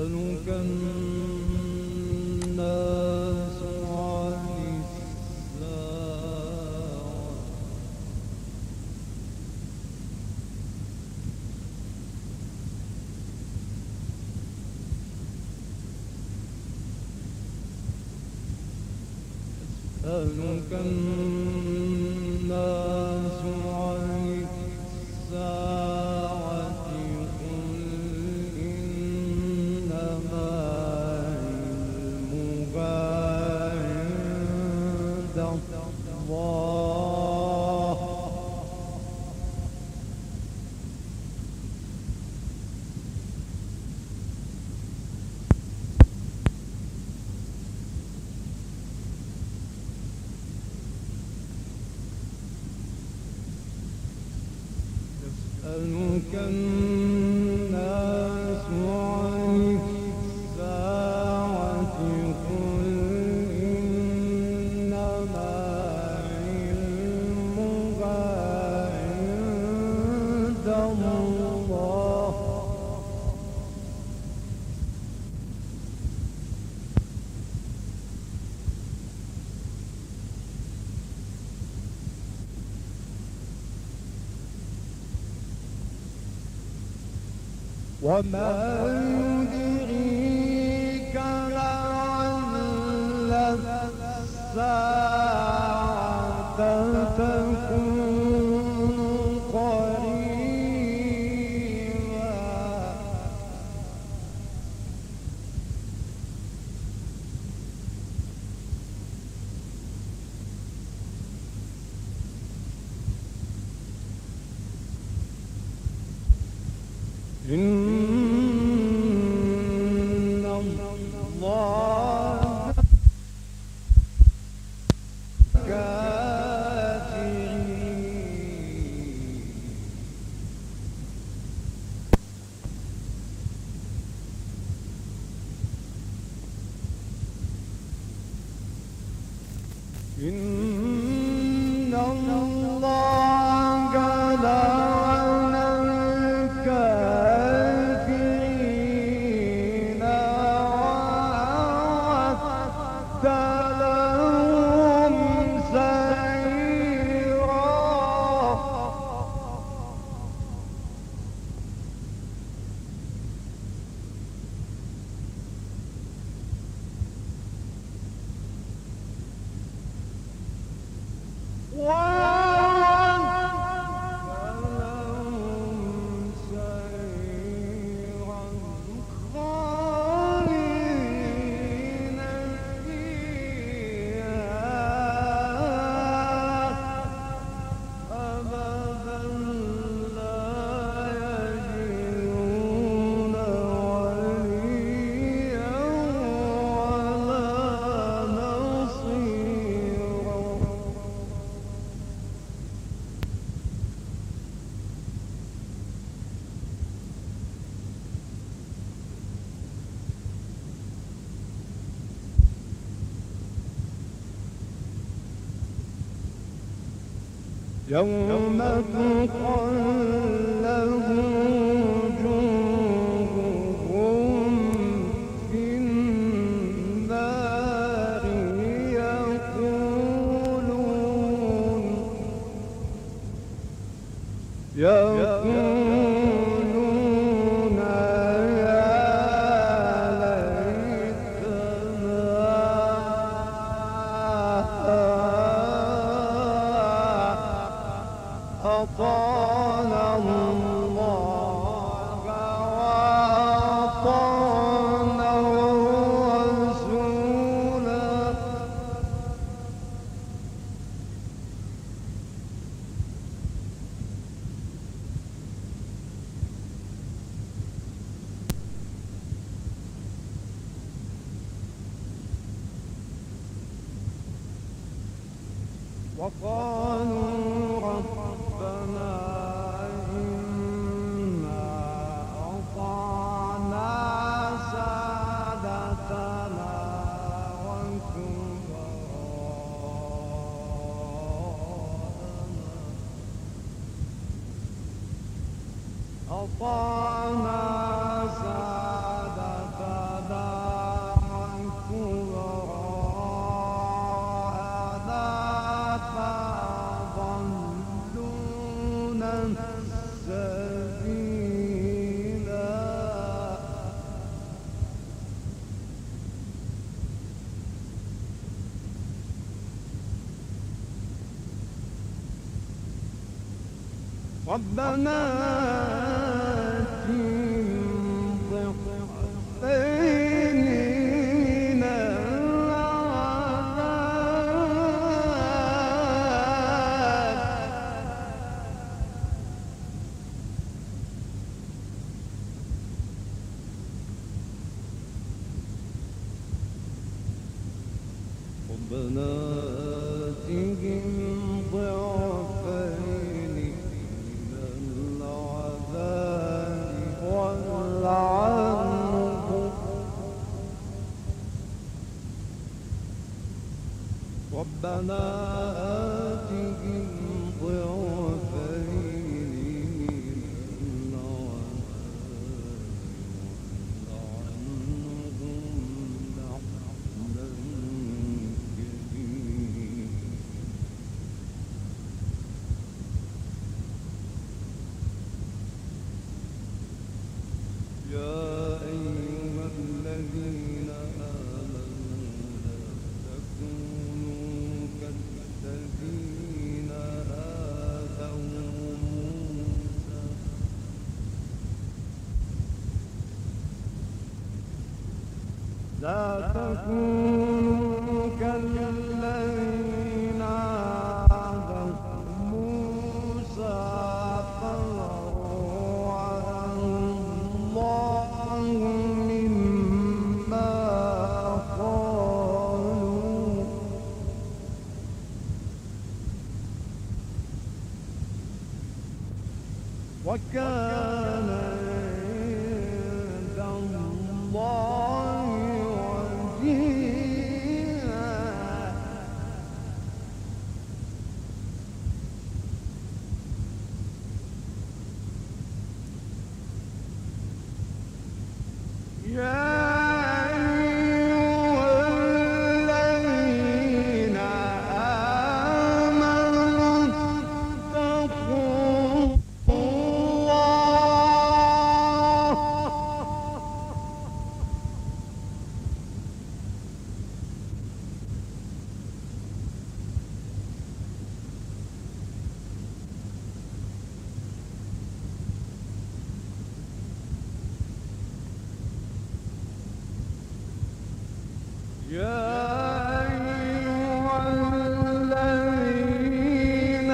يسألك الناس عن الساعة يسألك الناس عن الساعة قل إنما علمها عند الله يسألك الناس عن الساعة قل إنما علمها عند الله وما يدريك لعل الساعة تكون قريبا إن الله كافرين إن الله لعن الكافرين وأعد لهم سعيرا يوم تقلب وجوههم في النار يقولون يا ليتنا أطعنا الله وأطعنا الرسول وقالوا ربنا إنا أطعنا سادتنا وكبراءنا أطعنا سادتنا ربنا آتهم ضعفين من العذاب ربنا آتهم ضعفين من العذاب والعنهم ربنا آتهم ضعفين من العذاب والعنهم لعنا شديدا يا أيها الذين آمنوا لا تكونوا كالذين آذوا موسى لا تكونوا كالذين آذوا موسى فبرأه الله مما قالوا وكان عند الله وجيها يا أيها الذين آمنوا اتقوا الله يا أيها الذين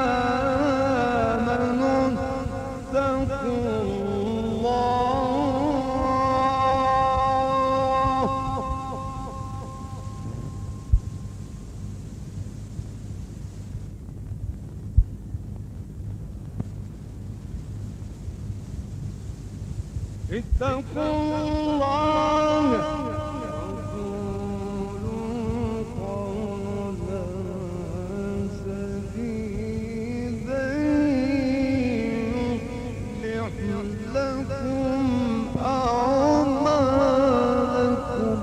آمنوا اتقوا الله اتقوا الله وقولوا قولا سديدا يصلح لكم أعمالكم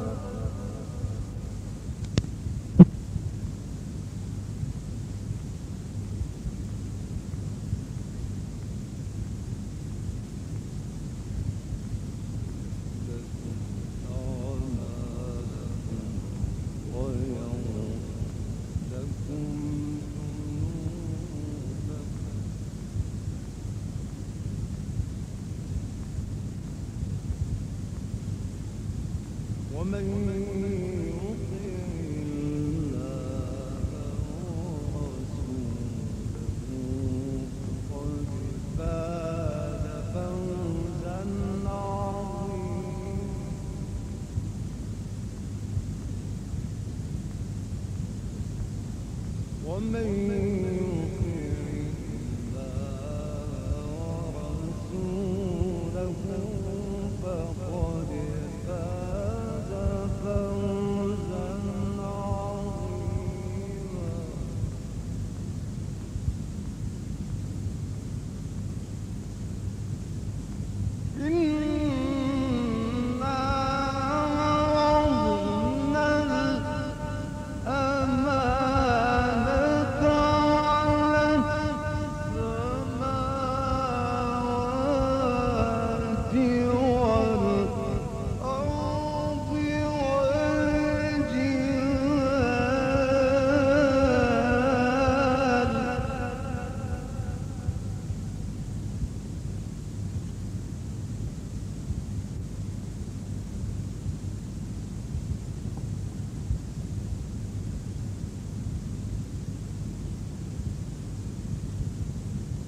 ومن يطع الله ورسوله فقد فاز فوزا عظيما ومن يطع الله ورسوله فقد فاز فوزا عظيما إنا عرضنا الأمانة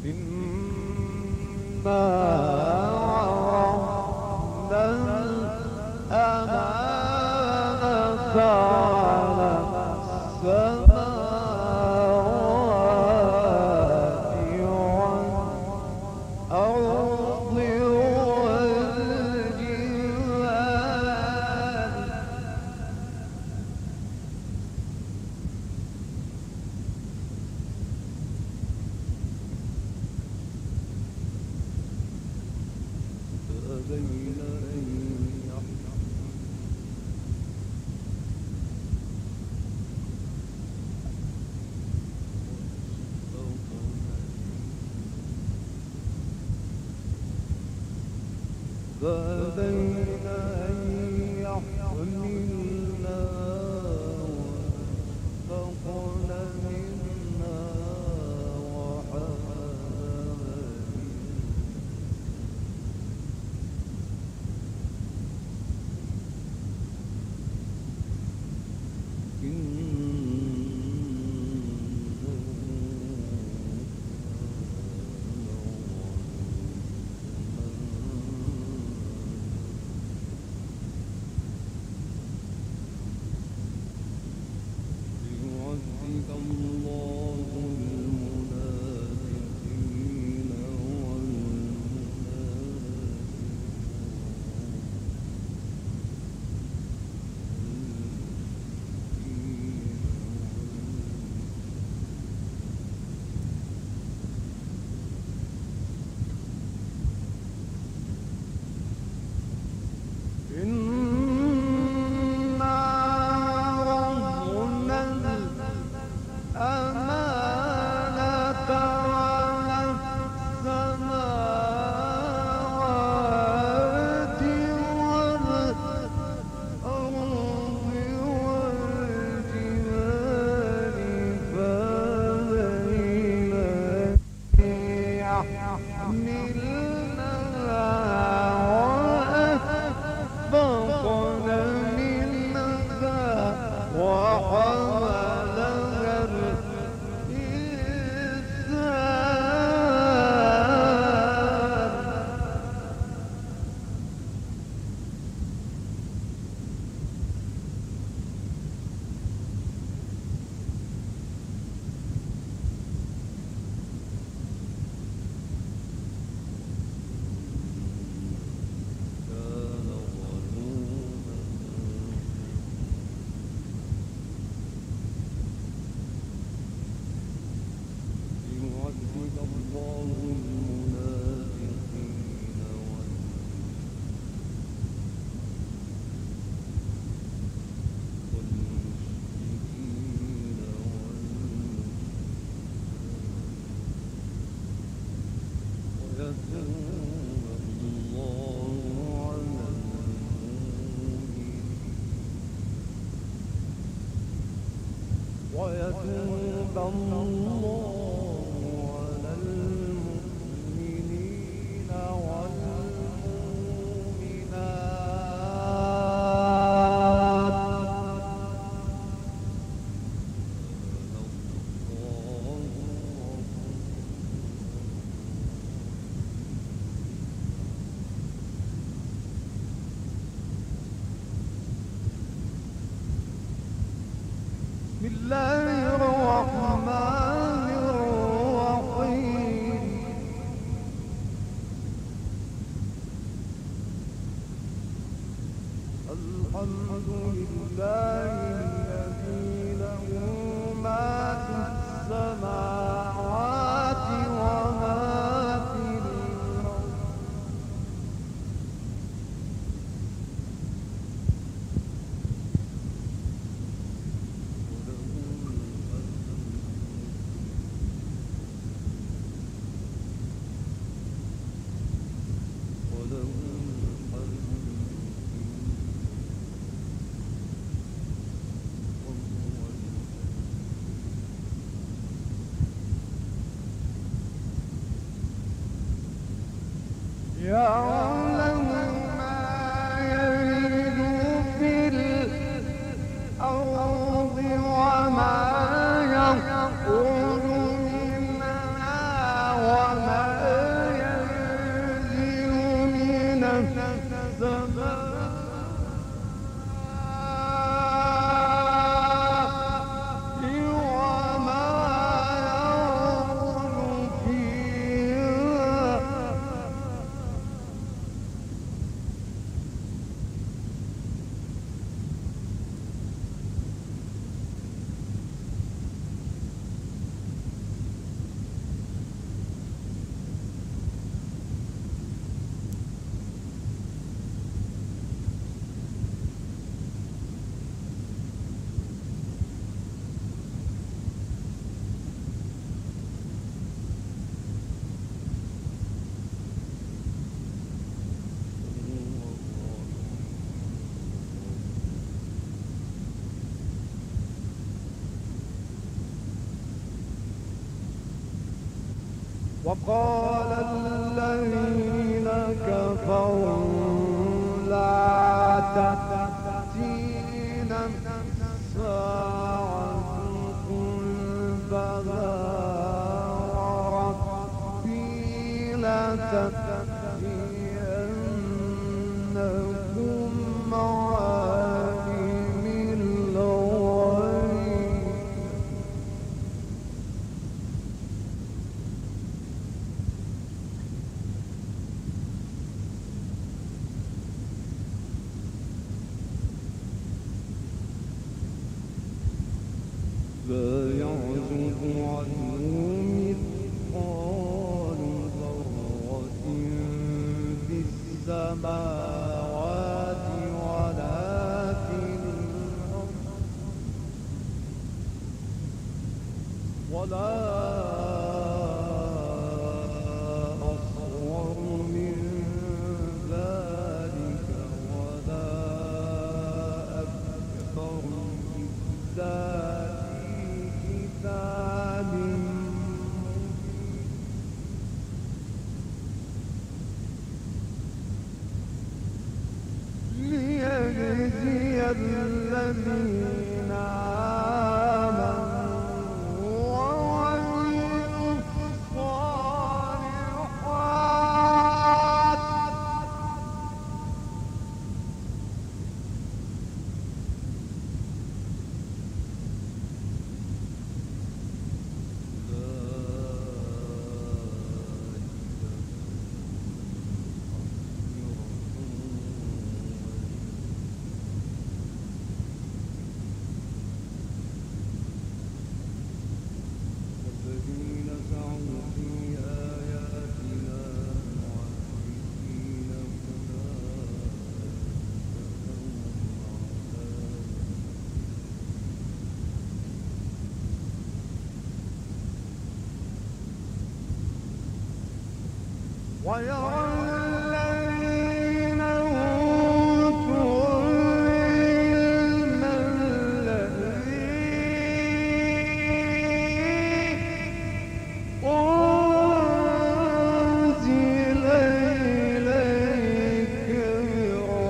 إنا عرضنا الأمانة على السماوات والأرض والجبال فأبين أن فأبين أن يحملنها وأشفقن منها وحملها الله المنافقين إنا عرضنا الأمانة على السماوات والأرض والجبال فأبين أن يحملنها وأشفقن منها وحملها الإنسان كان ظنونا ليعذب الله المنافقين والمشركين ويتوب الله على المؤمنين ويتوب الله على المؤمنين بسم الله الرحمن الرحيم الحمد لله الذي له ما في السماوات وما في الأرض يعلم ما يلج في الأرض وما يخرج منها وقال الذين كفروا لا تأتينا الساعة قل بلى وربي لتأتينكم عالم الغيب لا يعزب عنه مثقال ذرة في السماوات ولا في الأرض ولا أصغر من ذلك ولا أكبر إلا ليجزي الذين آمنوا وعملوا الصالحات الذين سعوا في آياتنا معاجزين ويرى الذين أوتوا العلم الذي أنزل إليك من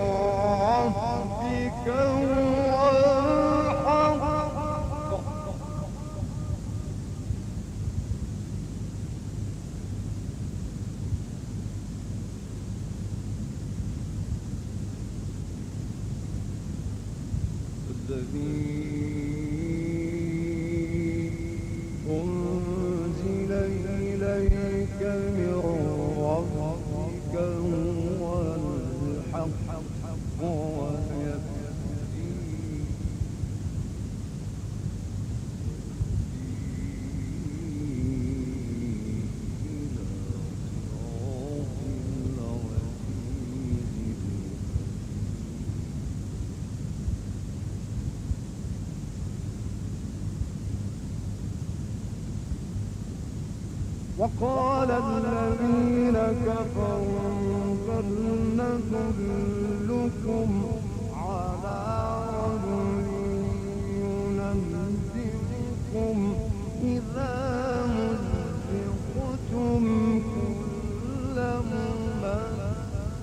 ربك هو الحق الذي أنزل إليك من ربك هو الحق ويهدي إلى صراط وقال الذين كفروا بل ندلكم على رجل ينبئكم إذا مزقتم كل ممزق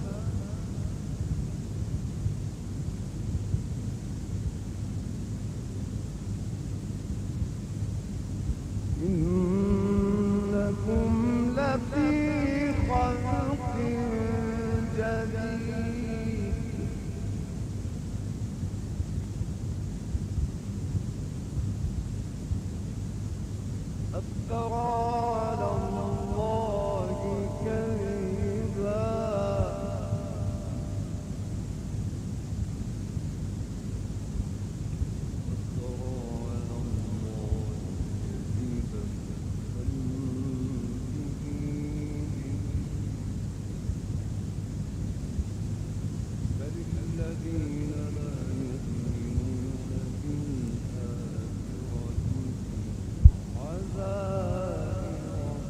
إنكم لفي خلق جديد أفترى على الله كذبا الذين لا يؤمنون بالآخرة عذاب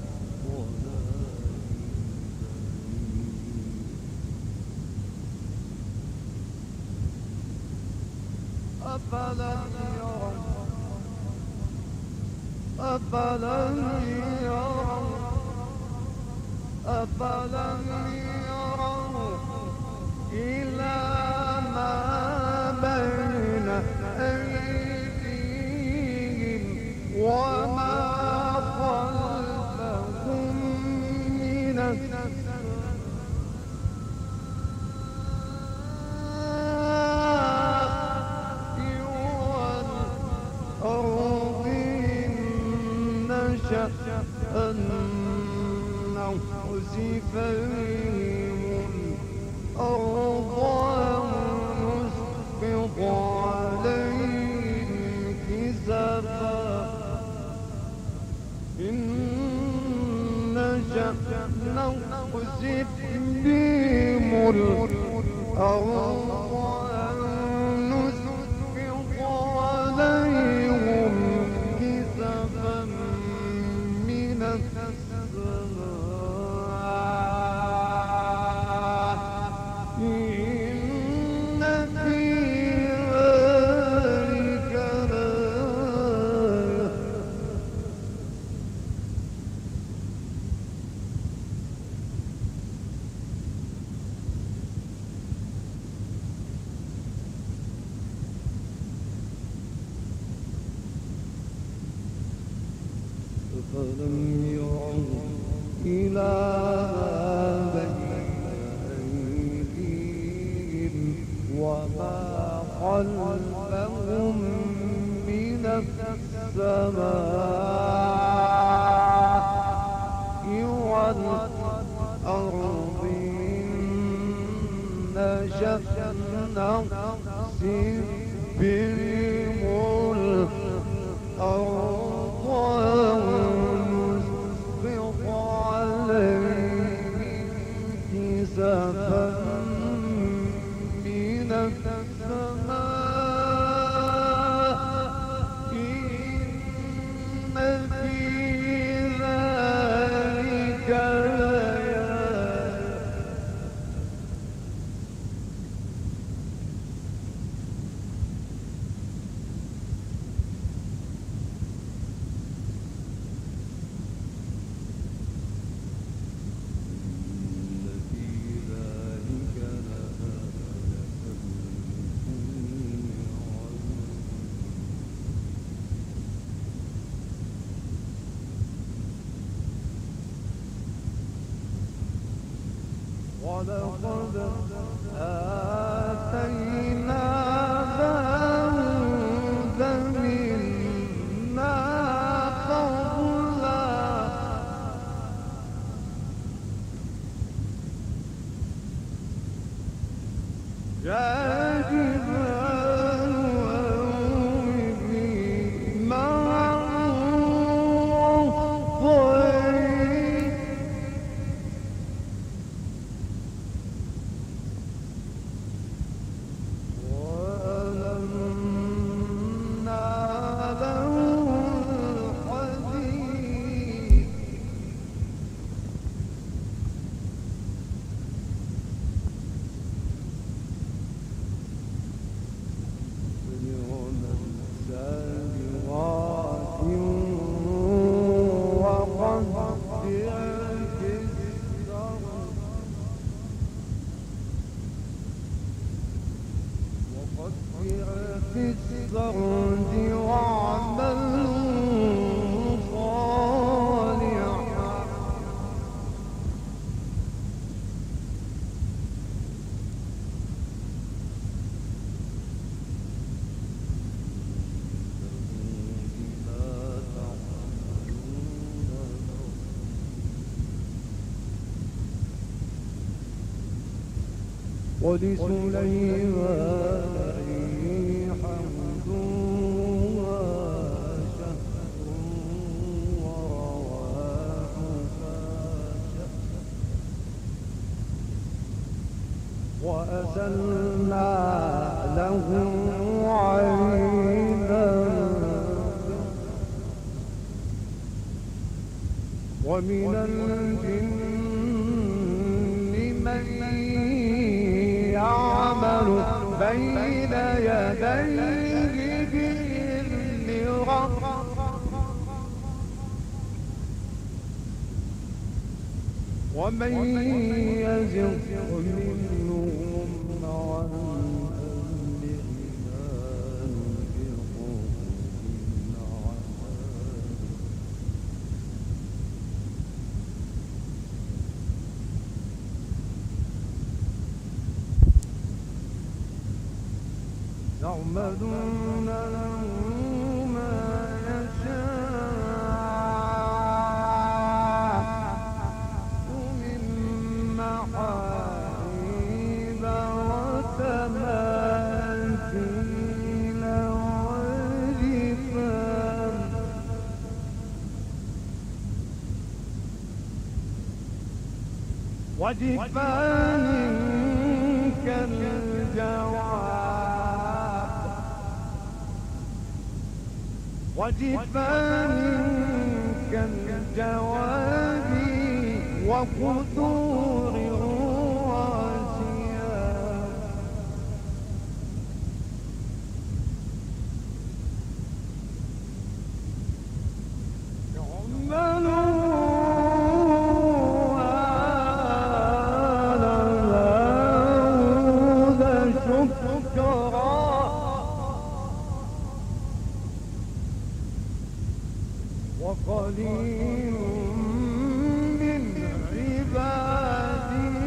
أفلم يروا أفلم يروا إلى ما بين أيديهم وما خلفهم من والأرض إن نشأ نخسف بهم الأرض أو نسقط عليهم كسفا إن نشأ نخسف بهم الأرض أو نسقط عليهم كسفا من السماء إن في ذلك لآية أفلم يروا إلى بين أيديهم وما خلفهم من السماء والأرض إن نشأ نخسف بهم الأرض أو نسقط عليهم كسفا من السماء إن في ذلك لآية ولقد آتينا داود منا فضلا يا جبال أوبي معه والطير وألنا له الحديد سابغات وقدر في السرد واعملوا صالحا ولسليمان ريحا غدوها شهر ورواحها وأسلنا له عينا ومن الجن من يعمل بين يديه بإذن ربه. ومن يزغ منهم عن أمرنا نذقه من عذاب يعملون له ما يشاء من محاريب وتماثيل وجفان كالجواب وقدور الراسيات يعملون آل داود شكرا وقليل من عبادي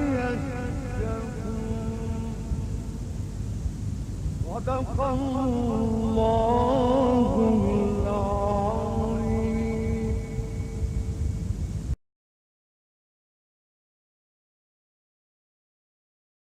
الشكور صدق الله